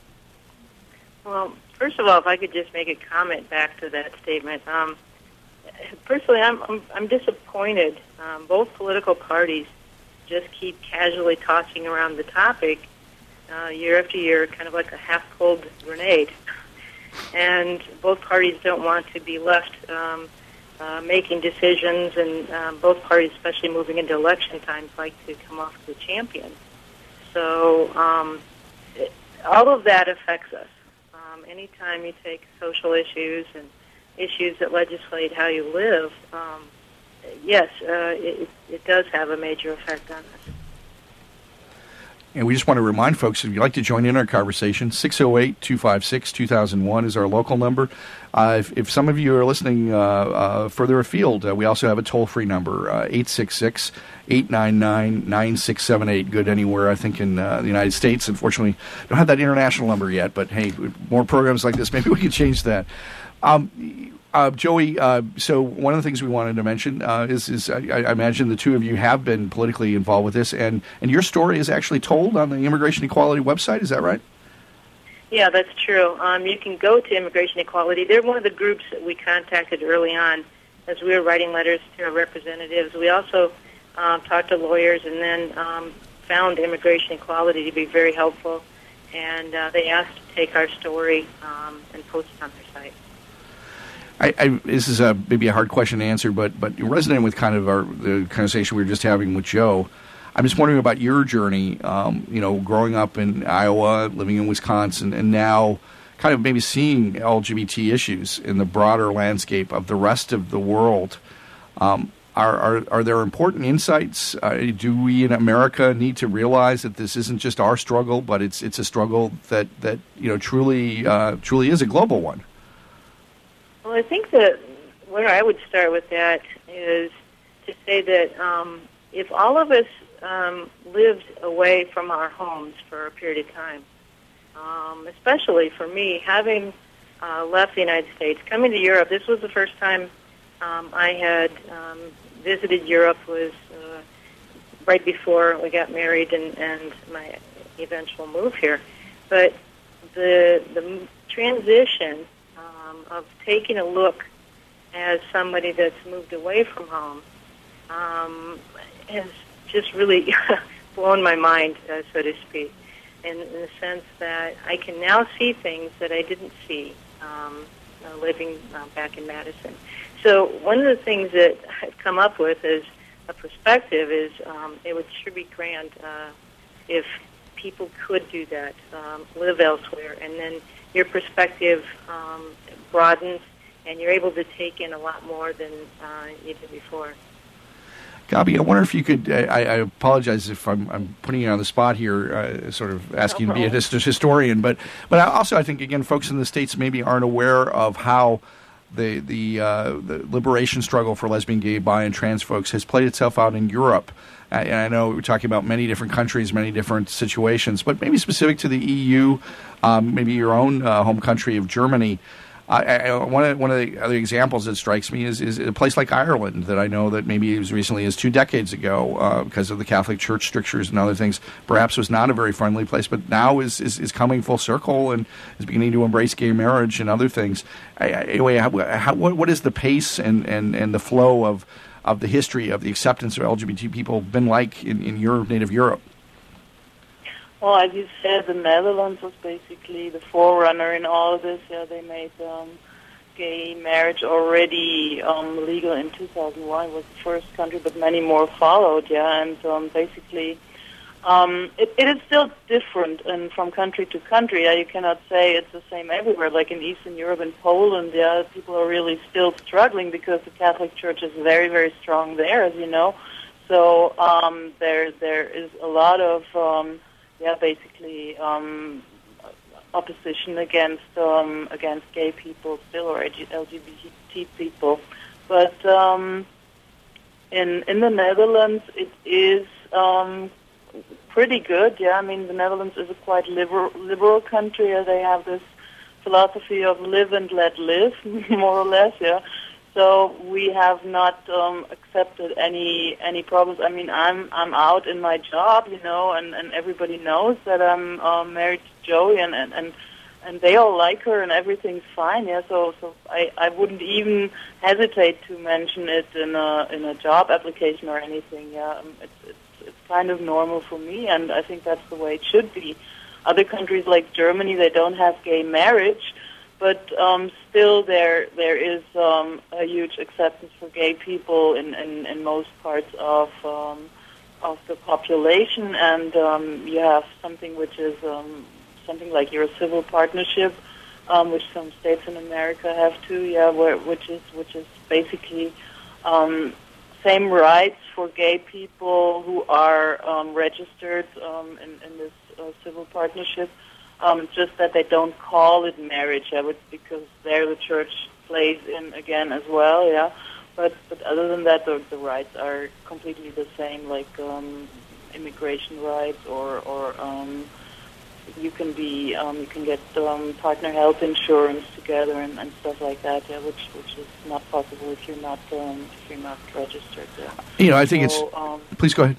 Well, first of all, if I could just make a comment back to that statement. Um, personally, I'm, I'm, I'm disappointed. Um, both political parties just keep casually tossing around the topic uh, year after year, kind of like a half-cold grenade. And both parties don't want to be left um, uh, making decisions, and um, both parties, especially moving into election times, like to come off the champion. So um, it, all of that affects us. Um, anytime you take social issues and issues that legislate how you live, um, yes, uh, it, it does have a major effect on us. And we just want to remind folks, if you'd like to join in our conversation, six oh eight, two five six, two thousand one is our local number. Uh, if, if some of you are listening uh, uh, further afield, uh, we also have a toll-free number, uh, eight six six, eight nine nine, nine six seven eight, good anywhere, I think, in uh, the United States. Unfortunately, don't have that international number yet, but hey, more programs like this, maybe we can change that. Um, Uh, Joey, uh, so one of the things we wanted to mention uh, is, is I, I imagine the two of you have been politically involved with this, and, and your story is actually told on the Immigration Equality website. Is that right? Yeah, that's true. Um, you can go to Immigration Equality. They're one of the groups that we contacted early on as we were writing letters to our representatives. We also um, talked to lawyers and then um, found Immigration Equality to be very helpful, and uh, they asked to take our story um, and post it on their site. I, I, this is a, maybe a hard question to answer, but but resonating with kind of our the conversation we were just having with Joe, I'm just wondering about your journey. Um, you know, growing up in Iowa, living in Wisconsin, and now kind of maybe seeing L G B T issues in the broader landscape of the rest of the world. Um, are, are are there important insights? Uh, do we in America need to realize that this isn't just our struggle, but it's it's a struggle that that you know truly uh, truly is a global one? Well, I think that where I would start with that is to say that um, if all of us um, lived away from our homes for a period of time, um, especially for me, having uh, left the United States, coming to Europe, this was the first time um, I had um, visited Europe, was uh, right before we got married and, and my eventual move here. But the the transition of taking a look as somebody that's moved away from home um, has just really blown my mind, uh, so to speak, in, in the sense that I can now see things that I didn't see um, uh, living uh, back in Madison. So one of the things that I've come up with as a perspective is um, it would sure be grand uh, if people could do that, um, live elsewhere, and then your perspective um, broadens, and you're able to take in a lot more than uh, you did before. Gabi, I wonder if you could, I, I apologize if I'm, I'm putting you on the spot here, uh, sort of asking no you to be a his, historian, but but I also I think, again, folks in the States maybe aren't aware of how the, the, uh, the liberation struggle for lesbian, gay, bi, and trans folks has played itself out in Europe. And I know we're talking about many different countries, many different situations, but maybe specific to the E U, um, maybe your own uh, home country of Germany. I, I, one of one of the other examples that strikes me is, is a place like Ireland that I know that maybe as recently as two decades ago, uh, because of the Catholic Church strictures and other things, perhaps was not a very friendly place, but now is is, is coming full circle and is beginning to embrace gay marriage and other things. I, I, anyway, how, how, what what is the pace and, and, and the flow of of the history of the acceptance of L G B T people been like in, in your native Europe? Well, as you said, the Netherlands was basically the forerunner in all of this. Yeah, they made um, gay marriage already um, legal in two thousand one. It was the first country, but many more followed. Yeah, and um, basically, um, it, it is still different, and from country to country. Yeah, you cannot say it's the same everywhere. Like in Eastern Europe and Poland, yeah, people are really still struggling because the Catholic Church is very, very strong there, as you know. So um, there, there is a lot of um, Yeah, basically um, opposition against um, against gay people still, or L G B T people. But um, in in the Netherlands, it is um, pretty good. Yeah, I mean the Netherlands is a quite liberal liberal country. Uh, they have this philosophy of live and let live, more or less. Yeah. So we have not um, accepted any any problems. I mean, I'm I'm out in my job, you know, and, and everybody knows that I'm uh, married to Joey, and, and, and, and they all like her, and everything's fine. Yeah, so so I, I wouldn't even hesitate to mention it in a in a job application or anything. Yeah, it's it's it's kind of normal for me, and I think that's the way it should be. Other countries like Germany, they don't have gay marriage. But um, still, there there is um, a huge acceptance for gay people in, in, in most parts of um, of the population, and um, you have something which is um, something like your civil partnership, um, which some states in America have too. Yeah, where, which is which is basically um, same rights for gay people who are um, registered um, in, in this uh, civil partnership. Um, it's just that they don't call it marriage, yeah, because there the church plays in again as well, yeah. But but other than that, the, the rights are completely the same, like um, immigration rights, or or um, you can be um, you can get um, partner health insurance together and, and stuff like that, yeah, which which is not possible if you're not um, if you're not registered. Yeah. You know, I think so, it's. Um, please go ahead.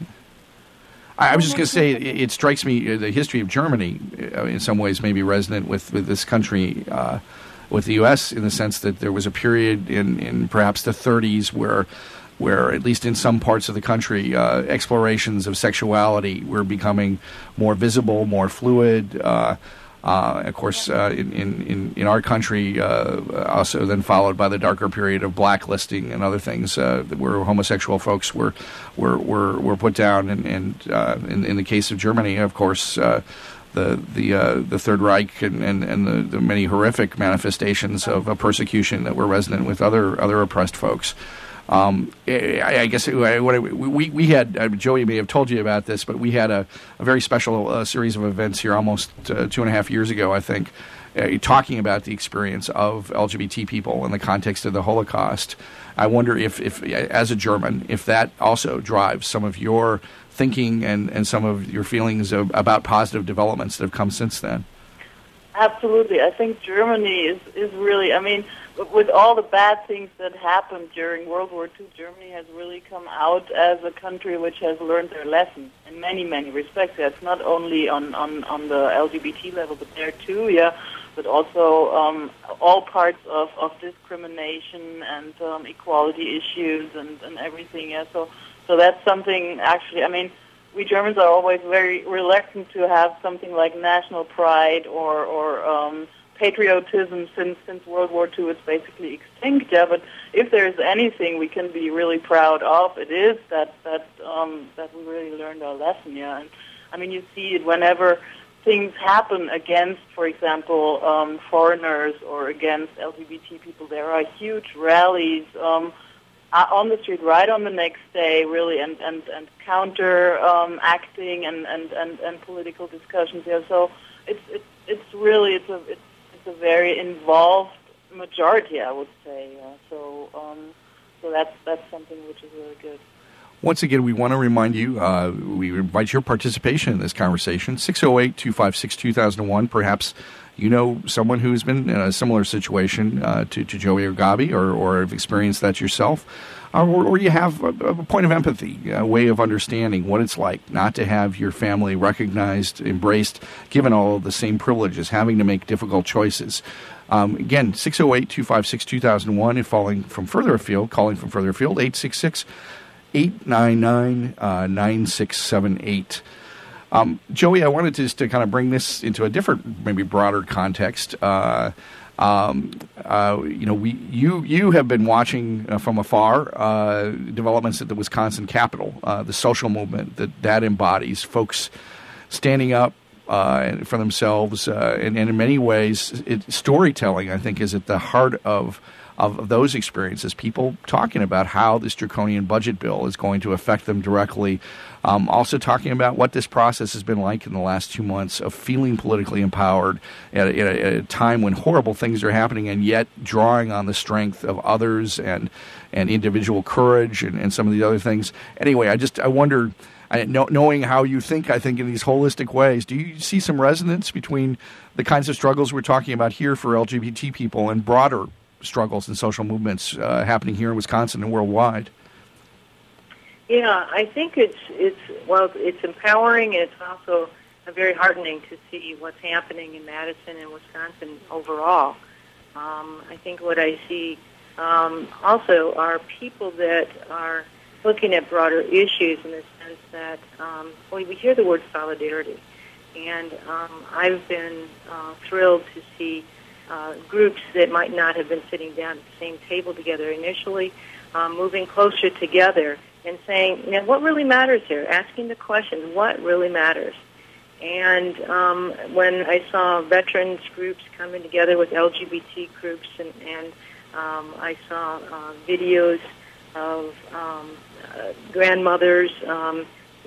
I was just going to say, it, it strikes me, uh, the history of Germany, uh, in some ways, may be resonant with, with this country, uh, with the U S, in the sense that there was a period in, in perhaps the thirties where, where, at least in some parts of the country, uh, explorations of sexuality were becoming more visible, more fluid. Uh, uh, of course, uh, in, in, in our country, uh, also then followed by the darker period of blacklisting and other things, uh, where homosexual folks were were were, were put down. And, and uh, in, in the case of Germany, of course, uh, the the uh, the Third Reich and, and, and the, the many horrific manifestations of uh, persecution that were resonant with other other oppressed folks. Um, I, I guess it, what we we had, uh, Joey may have told you about this, but we had a, a very special uh, series of events here almost uh, two and a half years ago, I think, uh, talking about the experience of L G B T people in the context of the Holocaust. I wonder if, if as a German, if that also drives some of your thinking and, and some of your feelings of, about positive developments that have come since then. Absolutely. I think Germany is, is really, I mean, with all the bad things that happened during World War Two, Germany has really come out as a country which has learned their lesson in many, many respects. Yeah, it's not only on, on, on the L G B T level, but there too, yeah, but also um, all parts of, of discrimination and um, equality issues and, and everything. Yeah, so so that's something actually, I mean, we Germans are always very reluctant to have something like national pride or, or um, patriotism. Since since World War Two, it's basically extinct. Yeah, but if there's anything we can be really proud of, it is that that um, that we really learned our lesson. Yeah, and I mean you see it whenever things happen against, for example, um, foreigners or against L G B T people. There are huge rallies Um, Uh, on the street right on the next day, really, and, and, and counter um, acting and, and, and, and political discussions. Yeah, so it's it's it's really it's a it's, it's a very involved majority, I would say. Yeah. So um, so that's that's something which is really good. Once again, we want to remind you, uh, we invite your participation in this conversation, six oh eight, two five six, two thousand one. Perhaps you know someone who's been in a similar situation uh, to, to Joey or Gabi, or, or have experienced that yourself, uh, or, or you have a, a point of empathy, a way of understanding what it's like not to have your family recognized, embraced, given all of the same privileges, having to make difficult choices. Um, again, six oh eight, two five six, two thousand one, and falling from further afield, calling from further afield, eight six six, eight nine nine, nine six seven eight. Um, Joey, I wanted to just to kind of bring this into a different, maybe broader context. Uh, um, uh, you know, we you you have been watching uh, from afar uh, developments at the Wisconsin Capitol, uh, the social movement that that embodies, folks standing up uh, for themselves, uh, and, and in many ways, it, storytelling, I think, is at the heart of. of those experiences, people talking about how this draconian budget bill is going to affect them directly. Um, also talking about what this process has been like in the last two months of feeling politically empowered at a, at a, at a time when horrible things are happening, and yet drawing on the strength of others and and individual courage and, and some of the other things. Anyway, I just I wonder, I, know, knowing how you think, I think in these holistic ways, do you see some resonance between the kinds of struggles we're talking about here for L G B T people and broader struggles and social movements uh, happening here in Wisconsin and worldwide? Yeah, I think it's it's well, it's empowering, and it's also very heartening to see what's happening in Madison and Wisconsin overall. Um, I think what I see um, also are people that are looking at broader issues in the sense that um, well, we hear the word solidarity, and um, I've been uh, thrilled to see Uh, groups that might not have been sitting down at the same table together initially, um, moving closer together and saying, you know, what really matters here? Asking the question, what really matters? And um, when I saw veterans groups coming together with L G B T groups, and, and um, I saw uh, videos of um, uh, grandmothers um,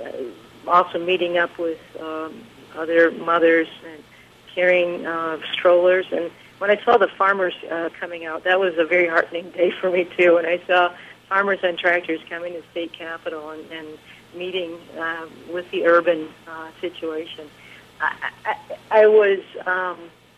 also meeting up with um, other mothers and carrying uh, strollers. And when I saw the farmers uh, coming out, that was a very heartening day for me, too. And I saw farmers and tractors coming to state capitol and, and meeting uh, with the urban uh, situation. I, I, I was um,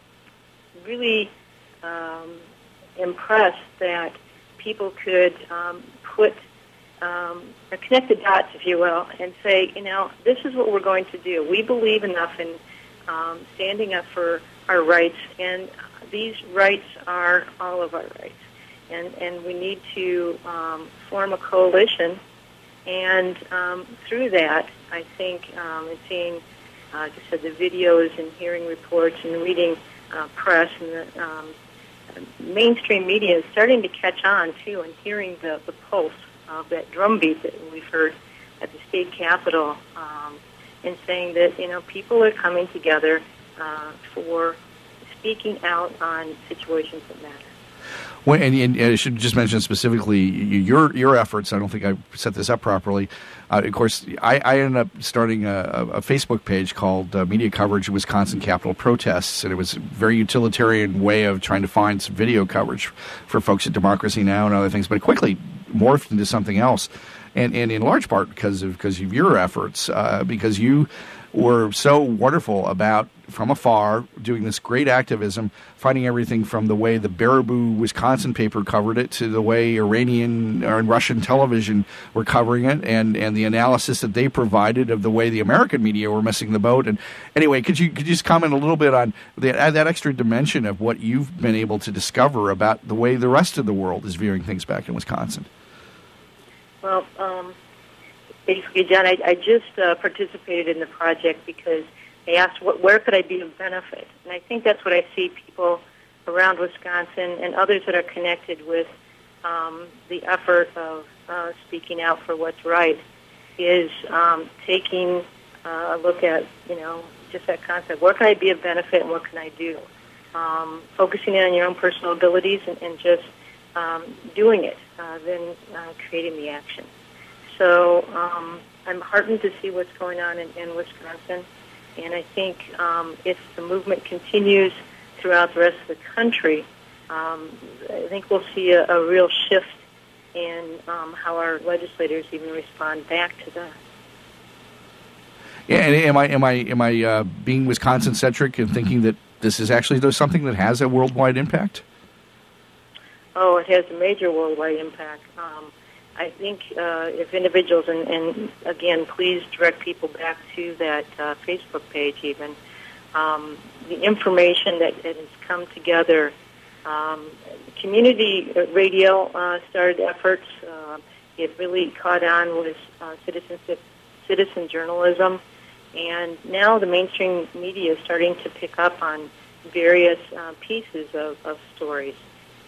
really um, impressed that people could um, put um, or connect the dots, if you will, and say, you know, this is what we're going to do. We believe enough in um, standing up for our rights, and these rights are all of our rights, and and we need to um, form a coalition, and um, through that, I think, um, and seeing, uh, like I said, the videos and hearing reports and reading uh, press, and the um, mainstream media is starting to catch on, too, and hearing the, the pulse of that drumbeat that we've heard at the state capitol, um, and saying that, you know, people are coming together uh, for speaking out on situations that matter. Well, and, and I should just mention specifically your your efforts. I don't think I set this up properly. Uh, of course, I, I ended up starting a, a Facebook page called uh, Media Coverage of Wisconsin Capitol Protests, and it was a very utilitarian way of trying to find some video coverage for folks at Democracy Now! And other things, but it quickly morphed into something else, and, and in large part because of because of your efforts, uh, because you were so wonderful about, from afar, doing this great activism, finding everything from the way the Baraboo, Wisconsin paper covered it to the way Iranian or Russian television were covering it, and, and the analysis that they provided of the way the American media were missing the boat. And anyway, could you could you just comment a little bit on that, that extra dimension of what you've been able to discover about the way the rest of the world is viewing things back in Wisconsin? Well, um, basically, John, I, I just uh, participated in the project because they asked, what, where could I be of benefit? And I think that's what I see people around Wisconsin and others that are connected with um, the effort of uh, speaking out for what's right is um, taking uh, a look at, you know, just that concept. Where can I be of benefit and what can I do? Um, focusing in on your own personal abilities and, and just um, doing it, uh, then uh, creating the action. So um, I'm heartened to see what's going on in, in Wisconsin, and I think um, if the movement continues throughout the rest of the country, um, I think we'll see a, a real shift and um, how our legislators even respond back to that. Yeah, and am I am I am I uh, being Wisconsin centric and thinking that this is actually though something that has a worldwide impact? Oh, it has a major worldwide impact. Um, I think uh, if individuals, and, and again, please direct people back to that uh, Facebook page even, um, the information that, that has come together. Um, community radio uh, started efforts. Uh, it really caught on with uh, citizenship, citizen journalism. And now the mainstream media is starting to pick up on various uh, pieces of, of stories.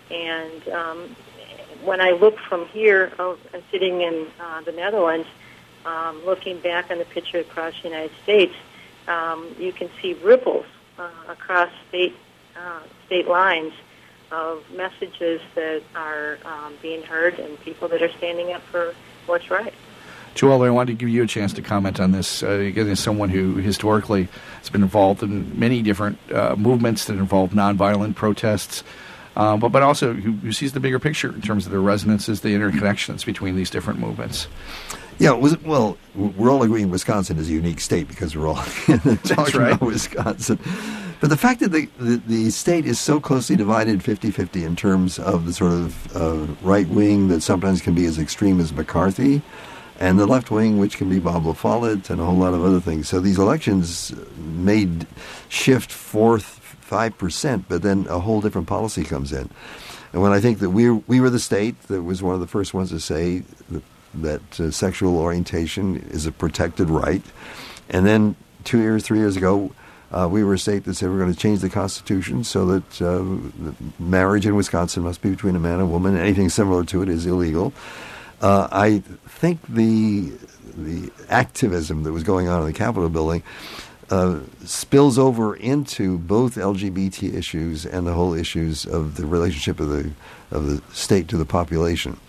And um, when I look from here, oh, I'm sitting in uh, the Netherlands, um, looking back on the picture across the United States, um, you can see ripples uh, across state uh, state lines of messages that are um, being heard and people that are standing up for what's right. Joelle, I wanted to give you a chance to comment on this. Uh, again, as someone who historically has been involved in many different uh, movements that involve nonviolent protests, uh, but, but also who, who sees the bigger picture in terms of the resonances, the interconnections between these different movements. Yeah, it was, well, we're all agreeing Wisconsin is a unique state because we're all talking right. about Wisconsin. But the fact that the, the, the state is so closely divided fifty-fifty in terms of the sort of uh, right wing that sometimes can be as extreme as McCarthy, and the left wing, which can be Bob La Follette and a whole lot of other things. So these elections made shift four, five percent, but then a whole different policy comes in. And when I think that we we were the state that was one of the first ones to say that, that uh, sexual orientation is a protected right, and then two years, three years ago, uh, we were a state that said we're going to change the Constitution so that uh, marriage in Wisconsin must be between a man and a woman. Anything similar to it is illegal. Uh, I think the the activism that was going on in the Capitol building uh, spills over into both L G B T issues and the whole issues of the relationship of the of the state to the population.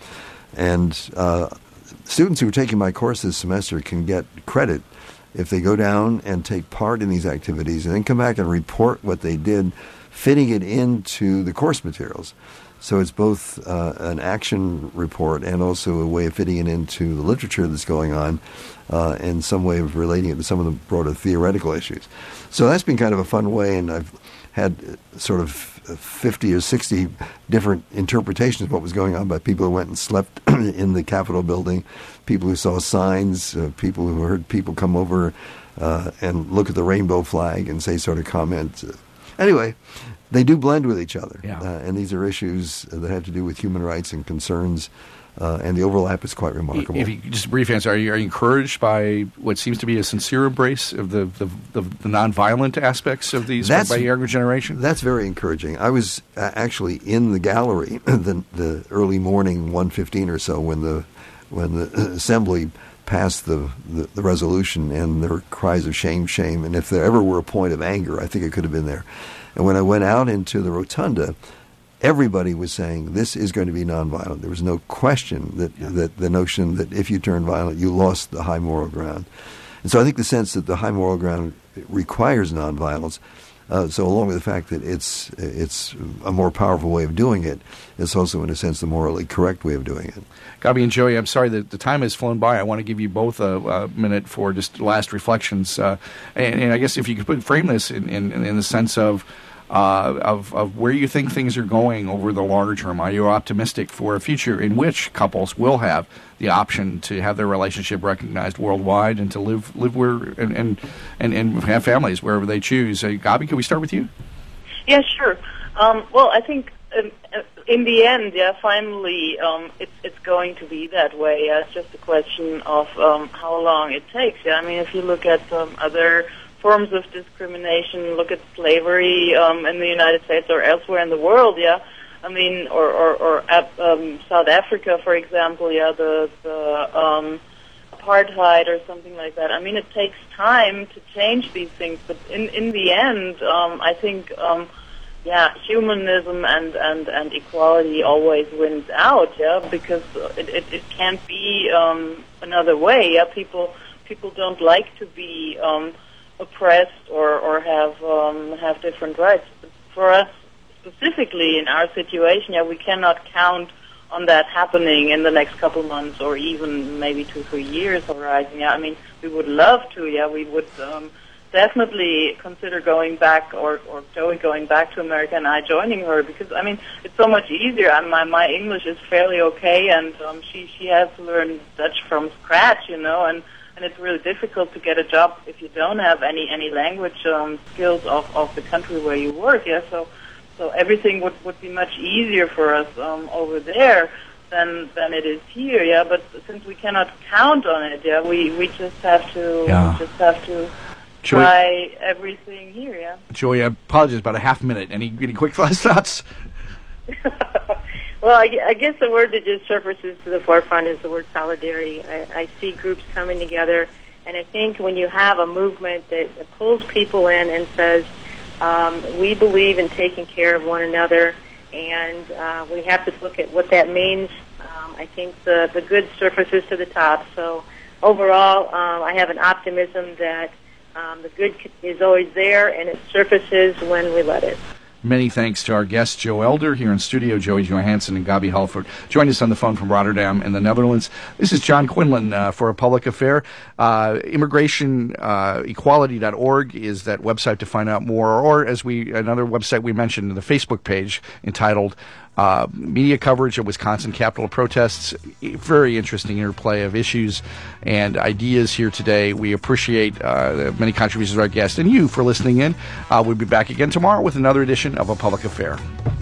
And uh, students who are taking my course this semester can get credit if they go down and take part in these activities and then come back and report what they did, fitting it into the course materials. So it's both uh, an action report and also a way of fitting it into the literature that's going on uh, and some way of relating it to some of the broader theoretical issues. So that's been kind of a fun way, and I've had sort of fifty or sixty different interpretations of what was going on by people who went and slept in the Capitol building, people who saw signs, uh, people who heard people come over uh, and look at the rainbow flag and say sort of comments. Anyway, they do blend with each other, yeah. uh, and these are issues that have to do with human rights and concerns, uh, and the overlap is quite remarkable. If you, just a brief answer, are you, are you encouraged by what seems to be a sincere embrace of the, the, the, the nonviolent aspects of these that's, by younger generation? That's very encouraging. I was uh, actually in the gallery the, the early morning, one fifteen or so, when the when the assembly passed the, the, the resolution, and there were cries of shame, shame, and if there ever were a point of anger, I think it could have been there. And when I went out into the rotunda, everybody was saying this is going to be nonviolent. There was no question that, yeah. that the notion that if you turn violent, you lost the high moral ground. And so I think the sense that the high moral ground requires nonviolence, uh, so along with the fact that it's it's a more powerful way of doing it, it's also, in a sense, the morally correct way of doing it. Gabi and Joey, I'm sorry that the time has flown by. I want to give you both a, a minute for just last reflections. Uh, and, and I guess if you could put, frame this in, in, in the sense of, uh, of of where you think things are going over the longer term. Are you optimistic for a future in which couples will have the option to have their relationship recognized worldwide and to live live where and and, and, and have families wherever they choose? Uh, Gabi, can we start with you? Yeah, sure. Um, well, I think um, in the end, yeah, finally, um, it's it's going to be that way. Yeah, it's just a question of um, how long it takes. Yeah, I mean, if you look at um, other forms of discrimination, look at slavery um, in the United States or elsewhere in the world. Yeah, I mean, or or, or um, South Africa, for example. Yeah, the the um, apartheid or something like that. I mean, it takes time to change these things, but in in the end, um, I think. Um, Yeah, humanism and, and, and equality always wins out, yeah, because it, it, it can't be um, another way. Yeah, people people don't like to be um, oppressed or or have um, have different rights. But for us specifically in our situation, yeah, we cannot count on that happening in the next couple months or even maybe two, three years horizon. Yeah, I mean, we would love to. Yeah, we would um, definitely consider going back, or, or Joey going back to America and I joining her, because, I mean, it's so much easier. I, my, my English is fairly okay, and um, she, she has to learn Dutch from scratch, you know, and, and it's really difficult to get a job if you don't have any, any language um, skills of, of the country where you work, yeah, so so everything would, would be much easier for us um, over there than than it is here, yeah, but since we cannot count on it, yeah, we, we just have to yeah. just have to Joey, try everything here, yeah. Joey, I apologize, about a half minute. Any, any quick last thoughts? Well, I, I guess the word that just surfaces to the forefront is the word solidarity. I, I see groups coming together, and I think when you have a movement that, that pulls people in and says, um, we believe in taking care of one another, and uh, we have to look at what that means, um, I think the, the good surfaces to the top. So overall, um, I have an optimism that um, the good is always there, and it surfaces when we let it. Many thanks to our guests, Joe Elder here in studio, Joey Johansson and Gabi Halford. Join us on the phone from Rotterdam in the Netherlands. This is John Quinlan uh, for A Public Affair. Uh, immigration equality dot org is that website to find out more, or as we another website we mentioned, the Facebook page entitled uh, Media Coverage of Wisconsin Capitol Protests. Very interesting interplay of issues and ideas here today. We appreciate uh, the many contributions of our guests and you for listening in. Uh, we'll be back again tomorrow with another edition of A Public Affair.